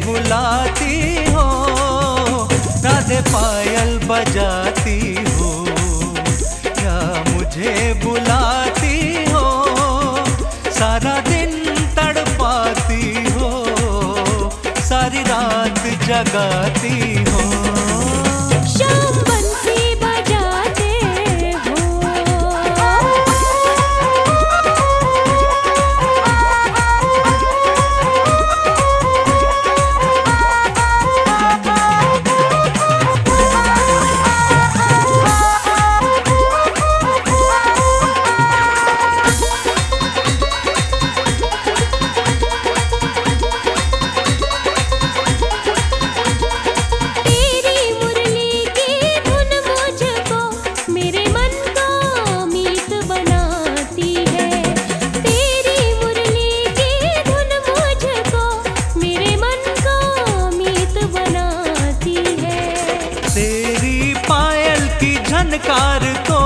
बुलाती हो, राधे पायल बजाती हो, या मुझे बुलाती हो, सारा दिन तड़पाती हो, सारी रात जगाती हो। शाम बंसी बजाते हो, झनकार तो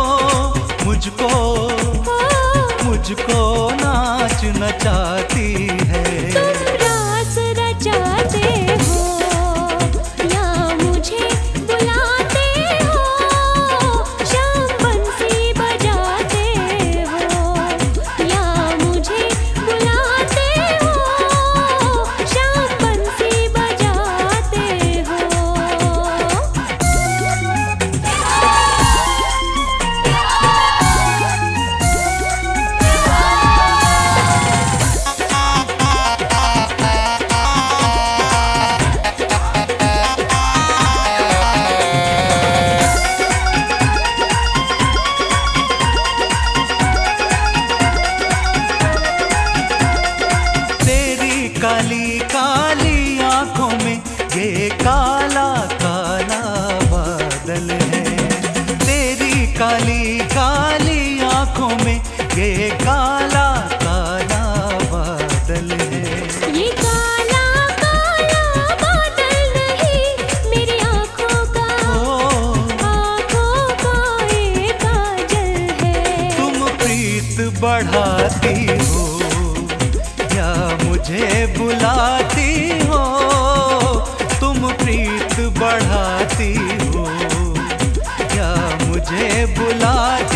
मुझको नाच नचाती है। तुम रास रचाते हो, या मुझे बुलाते हो, शाम बंसी बजाते हो, या मुझे बुलाते हो, शाम बंसी बजाते हो। काली काली आंखों में ये काला काला बादल है, तेरी काली काली आंखों में ये काला काला बादल है। ये काला काला बादल नहीं, मेरी आंखों का ये काजल है। तुम प्रीत बढ़ाती हो, या मुझे बुलाती हो, तुम प्रीत बढ़ाती हो, या मुझे बुलाती